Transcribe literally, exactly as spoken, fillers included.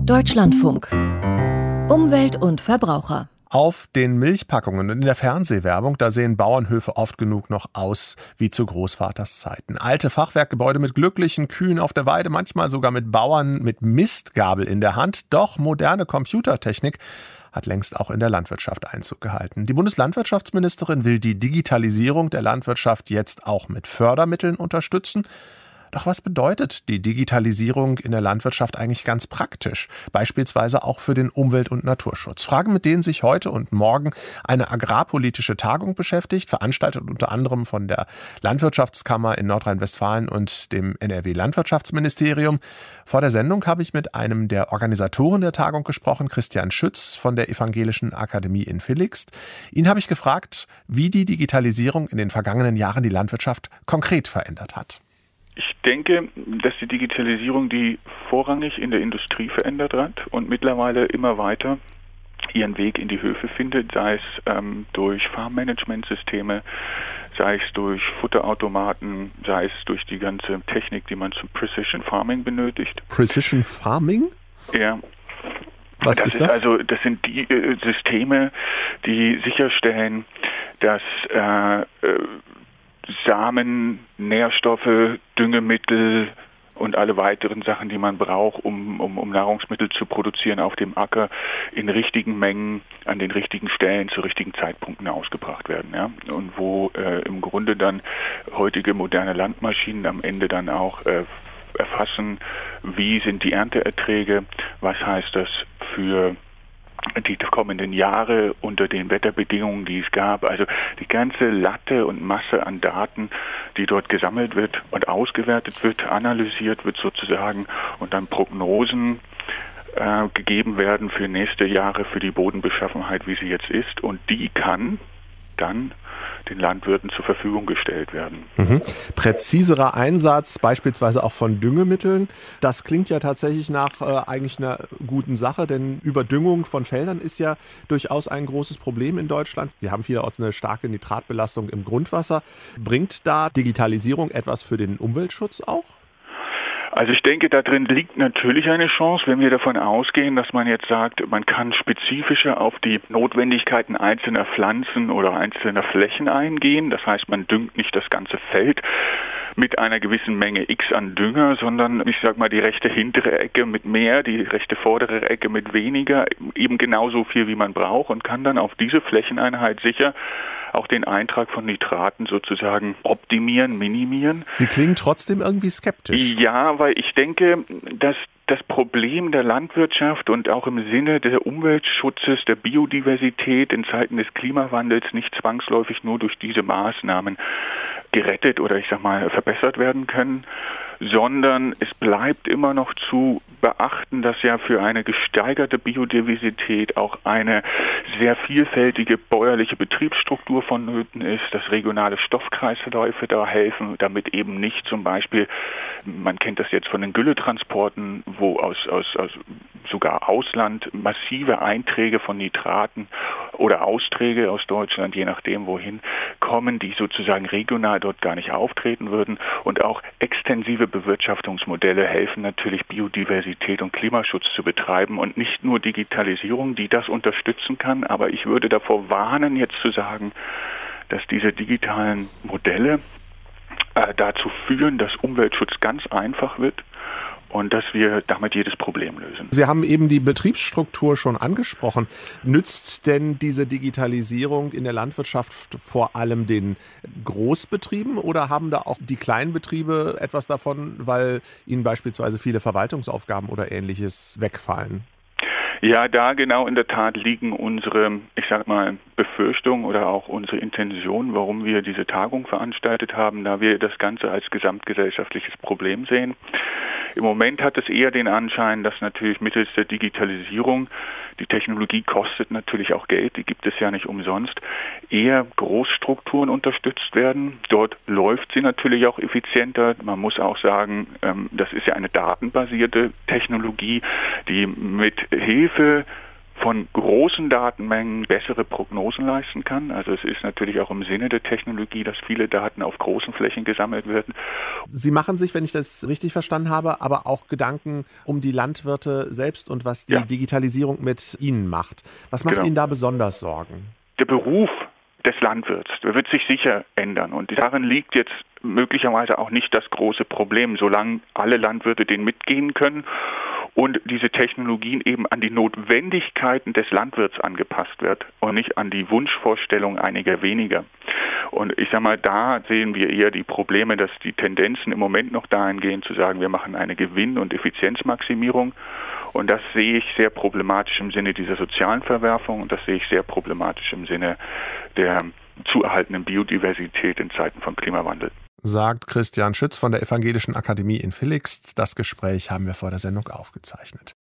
Deutschlandfunk. Umwelt und Verbraucher. Auf den Milchpackungen und in der Fernsehwerbung, da sehen Bauernhöfe oft genug noch aus wie zu Großvaters Zeiten. Alte Fachwerkgebäude mit glücklichen Kühen auf der Weide, manchmal sogar mit Bauern mit Mistgabel in der Hand. Doch moderne Computertechnik hat längst auch in der Landwirtschaft Einzug gehalten. Die Bundeslandwirtschaftsministerin will die Digitalisierung der Landwirtschaft jetzt auch mit Fördermitteln unterstützen. Doch was bedeutet die Digitalisierung in der Landwirtschaft eigentlich ganz praktisch? Beispielsweise auch für den Umwelt- und Naturschutz. Fragen, mit denen sich heute und morgen eine agrarpolitische Tagung beschäftigt, veranstaltet unter anderem von der Landwirtschaftskammer in Nordrhein-Westfalen und dem N R W-Landwirtschaftsministerium. Vor der Sendung habe ich mit einem der Organisatoren der Tagung gesprochen, Christian Schütz von der Evangelischen Akademie in Villigst. Ihn habe ich gefragt, wie die Digitalisierung in den vergangenen Jahren die Landwirtschaft konkret verändert hat. Ich denke, dass die Digitalisierung die vorrangig in der Industrie verändert hat und mittlerweile immer weiter ihren Weg in die Höfe findet, sei es ähm, durch Farmmanagementsysteme, sei es durch Futterautomaten, sei es durch die ganze Technik, die man zum Precision Farming benötigt. Precision Farming? Ja. Was das ist ist das? Also, das sind die äh, Systeme, die sicherstellen, dass äh, äh, Samen, Nährstoffe, Düngemittel und alle weiteren Sachen, die man braucht, um, um, um Nahrungsmittel zu produzieren auf dem Acker, in richtigen Mengen, an den richtigen Stellen, zu richtigen Zeitpunkten ausgebracht werden. Ja? Und wo äh, im Grunde dann heutige moderne Landmaschinen am Ende dann auch äh, erfassen, wie sind die Ernteerträge, was heißt das für die kommenden Jahre unter den Wetterbedingungen, die es gab. Also die ganze Latte und Masse an Daten, die dort gesammelt wird und ausgewertet wird, analysiert wird sozusagen und dann Prognosen äh, gegeben werden für nächste Jahre, für die Bodenbeschaffenheit, wie sie jetzt ist. Und die kann dann den Landwirten zur Verfügung gestellt werden. Mhm. Präziserer Einsatz, beispielsweise auch von Düngemitteln. Das klingt ja tatsächlich nach äh, eigentlich einer guten Sache, denn Überdüngung von Feldern ist ja durchaus ein großes Problem in Deutschland. Wir haben vielerorts eine starke Nitratbelastung im Grundwasser. Bringt da Digitalisierung etwas für den Umweltschutz auch? Also ich denke, da drin liegt natürlich eine Chance, wenn wir davon ausgehen, dass man jetzt sagt, man kann spezifischer auf die Notwendigkeiten einzelner Pflanzen oder einzelner Flächen eingehen. Das heißt, man düngt nicht das ganze Feld mit einer gewissen Menge X an Dünger, sondern ich sag mal die rechte hintere Ecke mit mehr, die rechte vordere Ecke mit weniger, eben genauso viel wie man braucht und kann dann auf diese Flächeneinheit sicher auch den Eintrag von Nitraten sozusagen optimieren, minimieren. Sie klingen trotzdem irgendwie skeptisch. Ja, weil ich denke, dass das Problem der Landwirtschaft und auch im Sinne des Umweltschutzes, der Biodiversität in Zeiten des Klimawandels nicht zwangsläufig nur durch diese Maßnahmen gerettet oder ich sag mal verbessert werden können, sondern es bleibt immer noch zu beachten, dass ja für eine gesteigerte Biodiversität auch eine sehr vielfältige bäuerliche Betriebsstruktur vonnöten ist, dass regionale Stoffkreisläufe da helfen, damit eben nicht zum Beispiel, man kennt das jetzt von den Gülletransporten, wo aus, aus, aus sogar Ausland massive Einträge von Nitraten oder Austräge aus Deutschland, je nachdem wohin, kommen, die sozusagen regional dort gar nicht auftreten würden. Und auch extensive Bewirtschaftungsmodelle helfen natürlich, Biodiversität und Klimaschutz zu betreiben und nicht nur Digitalisierung, die das unterstützen kann. Aber ich würde davor warnen, jetzt zu sagen, dass diese digitalen Modelle äh, dazu führen, dass Umweltschutz ganz einfach wird und dass wir damit jedes Problem lösen. Sie haben eben die Betriebsstruktur schon angesprochen. Nützt denn diese Digitalisierung in der Landwirtschaft vor allem den Großbetrieben oder haben da auch die Kleinbetriebe etwas davon, weil ihnen beispielsweise viele Verwaltungsaufgaben oder Ähnliches wegfallen? Ja, da genau in der Tat liegen unsere, ich sag mal, Befürchtungen oder auch unsere Intention, warum wir diese Tagung veranstaltet haben, da wir das Ganze als gesamtgesellschaftliches Problem sehen. Im Moment hat es eher den Anschein, dass natürlich mittels der Digitalisierung, die Technologie kostet natürlich auch Geld, die gibt es ja nicht umsonst, eher Großstrukturen unterstützt werden. Dort läuft sie natürlich auch effizienter. Man muss auch sagen, das ist ja eine datenbasierte Technologie, die mit Hilfe von großen Datenmengen bessere Prognosen leisten kann. Also es ist natürlich auch im Sinne der Technologie, dass viele Daten auf großen Flächen gesammelt werden. Sie machen sich, wenn ich das richtig verstanden habe, aber auch Gedanken um die Landwirte selbst und was die Ja. Digitalisierung mit ihnen macht. Was macht Genau. Ihnen da besonders Sorgen? Der Beruf des Landwirts, der wird sich sicher ändern. Und darin liegt jetzt möglicherweise auch nicht das große Problem, solange alle Landwirte den mitgehen können und diese Technologien eben an die Notwendigkeiten des Landwirts angepasst wird und nicht an die Wunschvorstellung einiger weniger. Und ich sage mal, da sehen wir eher die Probleme, dass die Tendenzen im Moment noch dahin gehen, zu sagen, wir machen eine Gewinn- und Effizienzmaximierung. Und das sehe ich sehr problematisch im Sinne dieser sozialen Verwerfung und das sehe ich sehr problematisch im Sinne der zu erhaltenen Biodiversität in Zeiten von Klimawandel. Sagt Christian Schütz von der Evangelischen Akademie in Villigst. Das Gespräch haben wir vor der Sendung aufgezeichnet.